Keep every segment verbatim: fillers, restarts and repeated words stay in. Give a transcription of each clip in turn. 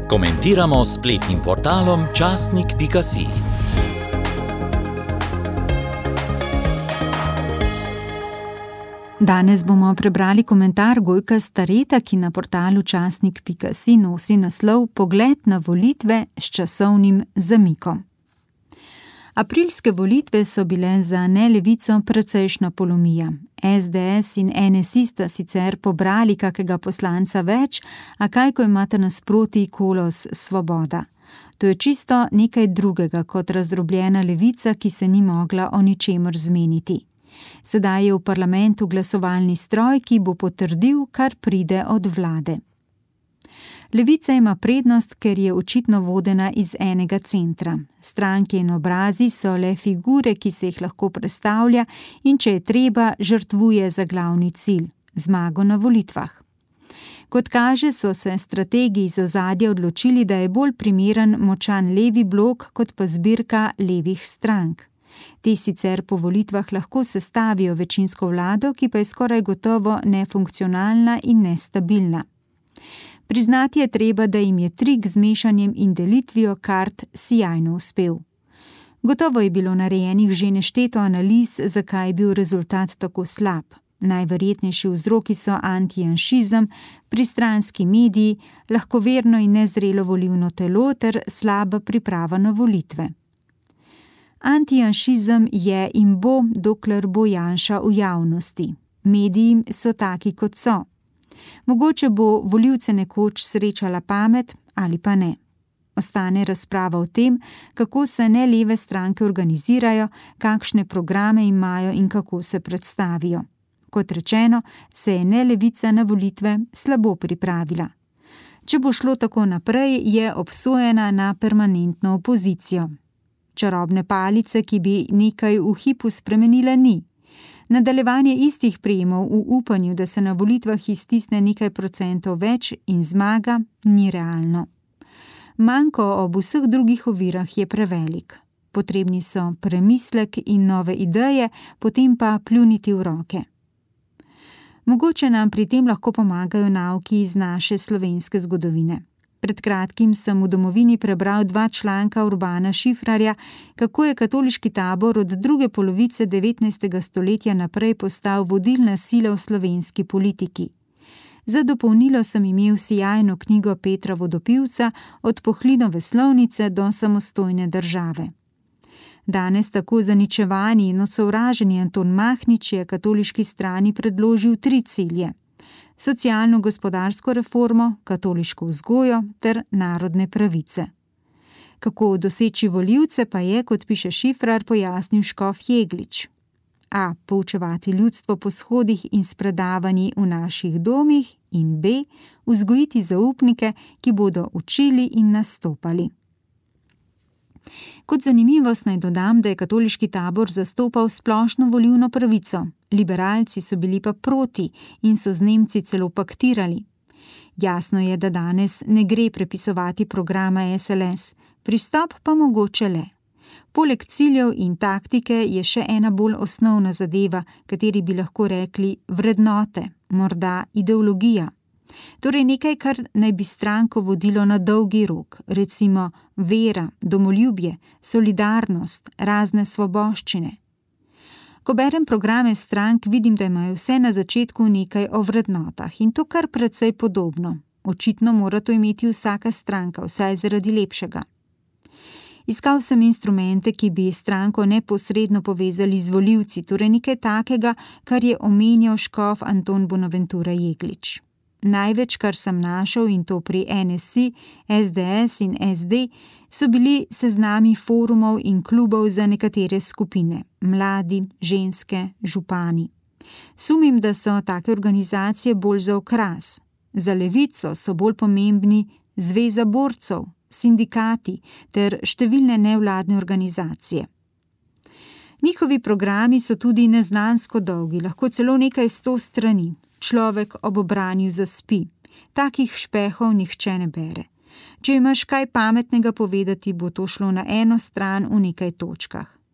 Komentiramo s spletnim portalom časnik pika si. Danes bomo prebrali komentar Gojka Stareta, ki na portalu časnik pika si nosi naslov Pogled na volitve s časovnim zamikom. Aprilske volitve so bile za nelevico precejšna polomija. es de es in en es i sta sicer pobrali kakega poslanca več, a kaj ko imate nasproti kolos Svoboda. To je čisto nekaj drugega kot razdrobljena levica, ki se ni mogla o ničemer zmeniti. Sedaj je v parlamentu glasovalni stroj, ki bo potrdil, kar pride od vlade. Levica ima prednost, ker je očitno vodena iz enega centra. Stranke in obrazi so le figure, ki se jih lahko predstavlja in če je treba, žrtvuje za glavni cilj – zmago na volitvah. Kot kaže, so se strategi iz ozadja odločili, da je bolj primeren močan levi blok kot pa zbirka levih strank. Te sicer po volitvah lahko sestavijo večinsko vlado, ki pa je skoraj gotovo nefunkcionalna in nestabilna. Priznati je treba, da jim je trik z mešanjem in delitvijo kart sijajno uspel. Gotovo je bilo narejenih že nešteto analiz, zakaj je bil rezultat tako slab. Najverjetnejši vzroki so antijanšizem, pristranski mediji, lahkoverno in nezrelo volilno telo ter slaba priprava na volitve. Antijanšizem je in bo, dokler bo Janša v javnosti. Mediji so taki, kot so. Mogoče bo volivce nekoč srečala pamet ali pa ne. Ostane razprava o tem, kako se ne leve stranke organizirajo, kakšne programe imajo in kako se predstavijo. Kot rečeno, se je ne levica na volitve slabo pripravila. Če bo šlo tako naprej, je obsojena na permanentno opozicijo. Čarobne palice, ki bi nekaj v hipu spremenila, ni. Nadaljevanje istih prijemov v upanju, da se na volitvah iztisne nekaj procentov več in zmaga, ni realno. Manko ob vseh drugih ovirah je prevelik. Potrebni so premislek in nove ideje, potem pa pljuniti v roke. Mogoče nam pri tem lahko pomagajo nauki iz naše slovenske zgodovine. Pred kratkim sem v Domovini prebral dva članka Urbana Šifrarja, kako je katoliški tabor od druge polovice devetnajstega stoletja naprej postal vodilna sila v slovenski politiki. Za dopolnilo sem imel sijajno knjigo Petra Vodopivca Od Pohlinove Slovnice do samostojne države. Danes tako zaničevani in osovraženi Anton Mahnič je katoliški strani predložil tri cilje. Socialno-gospodarsko reformo, katoliško vzgojo ter narodne pravice. Kako doseči volivce pa je, kot piše Šifrar, pojasnil škof Jeglič. A. Poučevati ljudstvo po shodih in s predavanji v naših domih in B. Vzgojiti zaupnike, ki bodo učili in nastopali. Kot zanimivost naj dodam, da je katoliški tabor zastopal splošno volilno pravico, liberalci so bili pa proti in so z Nemci celo paktirali. Jasno je, da danes ne gre prepisovati programa es el es, pristop pa mogoče le. Poleg ciljev in taktike je še ena bolj osnovna zadeva, kateri bi lahko rekli vrednote, morda ideologija. Torej nekaj, kar naj bi stranko vodilo na dolgi rok, recimo vera, domoljubje, solidarnost, razne svoboščine. Ko berem programe strank, vidim, da imajo vse na začetku nekaj o vrednotah in to kar precej podobno. Očitno mora to imeti vsaka stranka, vsaj zaradi lepšega. Iskal sem instrumente, ki bi stranko neposredno povezali z volivci, torej nekaj takega, kar je omenjal škof Anton Bonaventura Jeglič. Največ, kar sem našel, in to pri en es i, es de es in es de, so bili seznami forumov in klubov za nekatere skupine, mladi, ženske, župani. Sumim, da so take organizacije bolj za okras. Za levico so bolj pomembni zveza borcev, sindikati ter številne nevladne organizacije. Njihovi programi so tudi neznansko dolgi, lahko celo nekaj sto strani. Človek ob branju zaspi. Takih špehov nihče ne bere. Če imaš kaj pametnega povedati, bo to šlo na eno stran v nekaj točkah.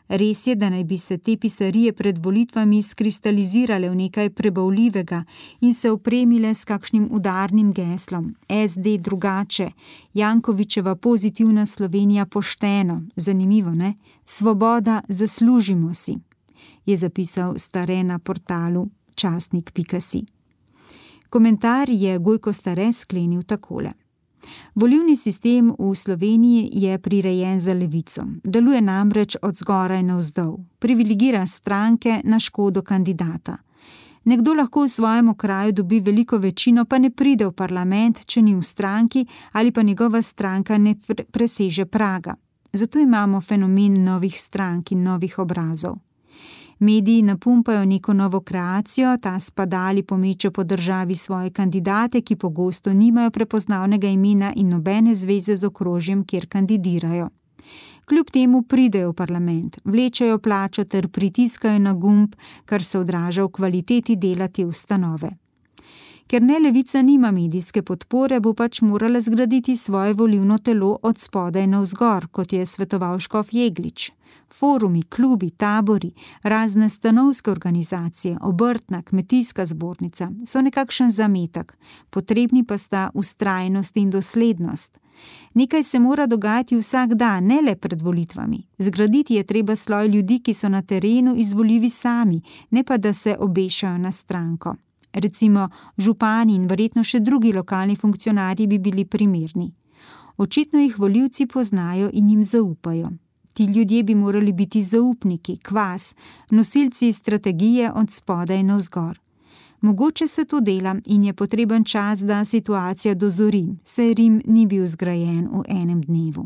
Res je, da naj bi se te pisarije pred volitvami skristalizirale v nekaj prebavljivega in se opremile s kakšnim udarnim geslom: S D drugače, Jankovićeva pozitivna Slovenija pošteno, zanimivo, ne? Svoboda zaslužimo si, je zapisal Stare na portalu časnik pika si. Komentar je Gojko Stare sklenil takole. Volilni sistem v Sloveniji je prirejen za levico, deluje namreč od zgoraj navzdol, privilegira stranke na škodo kandidata. Nekdo lahko v svojem okraju dobi veliko večino, pa ne pride v parlament, če ni v stranki ali pa njegova stranka ne pre- preseže praga. Zato imamo fenomen novih strank in novih obrazov. Mediji napumpajo neko novo kreacijo, ta spadali pomečejo po državi svoje kandidate, ki pogosto nimajo prepoznavnega imena in nobene zveze z okrožjem, kjer kandidirajo. Kljub temu pridejo v parlament, vlečejo plačo ter pritiskajo na gumb, kar se odraža v kvaliteti dela te ustanove. Ker ne levica nima medijske podpore, bo pač morala zgraditi svoje volilno telo od spodaj navzgor, kot je svetoval škof Jeglič. Forumi, klubi, tabori, razne stanovske organizacije, obrtna, kmetijska zbornica so nekakšen zametek, potrebni pa sta vztrajnost in doslednost. Nekaj se mora dogajati vsak dan, ne le pred volitvami. Zgraditi je treba sloj ljudi, ki so na terenu izvoljivi sami, ne pa da se obešajo na stranko. Recimo župani in verjetno še drugi lokalni funkcionarji bi bili primerni. Očitno jih volivci poznajo in jim zaupajo. Ti ljudje bi morali biti zaupniki, kvas, nosilci strategije od spodaj navzgor. Mogoče se to dela in je potreben čas, da situacija dozori, saj Rim ni bil zgrajen v enem dnevu.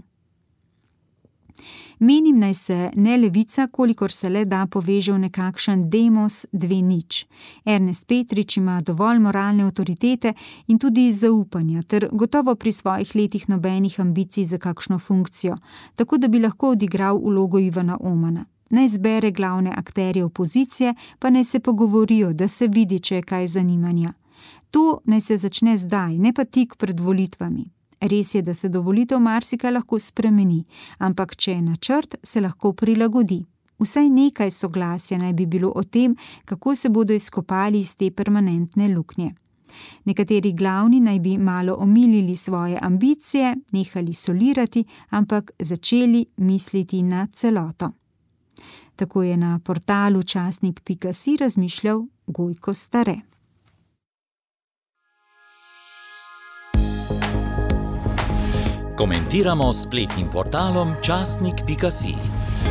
Menim, naj se ne levica, kolikor se le da, poveže v nekakšen demos dve nič. Ernest Petrič ima dovolj moralne avtoritete in tudi zaupanja, ter gotovo pri svojih letih nobenih ambicij za kakšno funkcijo, tako da bi lahko odigral vlogo Ivana Omana. Naj zbere glavne akterje opozicije, pa naj se pogovorijo, da se vidi, če je kaj zanimanja. To naj se začne zdaj, ne pa tik pred volitvami. Res je, da se do volitev marsikaj lahko spremeni, ampak če je načrt, se lahko prilagodi. Vsaj nekaj soglasja naj bi bilo o tem, kako se bodo izkopali iz te permanentne luknje. Nekateri glavni naj bi malo omilili svoje ambicije, nehali solirati, ampak začeli misliti na celoto. Tako je na portalu časnik pika si razmišljal Gojko Stare. Komentiramo s spletnim portalom časnik pika si.